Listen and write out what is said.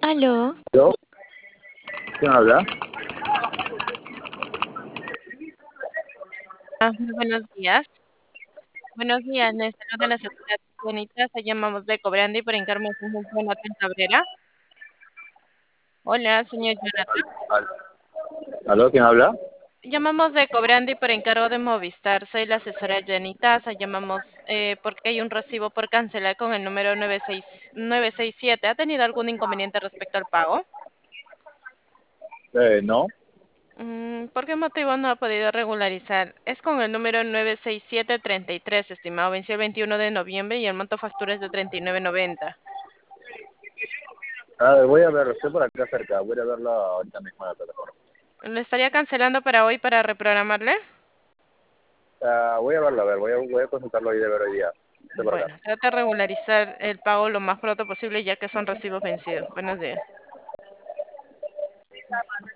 Aló, ¿Yo? ¿Quién habla? muy buenos días. Buenos días, les saluda la sociedad Bonitas, llamamos de Cobrandi por encargo de Jonathan Cabrera. Hola, señor Jonathan. Al- ¿Aló? ¿Quién habla? Llamamos de Cobrandi por encargo de Movistar. Soy la asesora Janitasa. Llamamos porque hay un recibo por cancelar con el número 967. ¿Ha tenido algún inconveniente respecto al pago? No. ¿Por qué motivo no ha podido regularizar? Es con el número 96733, estimado. Venció el 21 de noviembre y el monto factura es de 39.90. A ver, voy a ver, estoy por acá cerca, voy a verlo ahorita mismo en la plataforma. ¿Lo estaría cancelando para hoy para reprogramarle? Voy a verlo, a ver, voy a consultarlo hoy de ver hoy día. Estoy por acá. Bueno, trata de regularizar el pago lo más pronto posible ya que son recibos vencidos. Buenos días.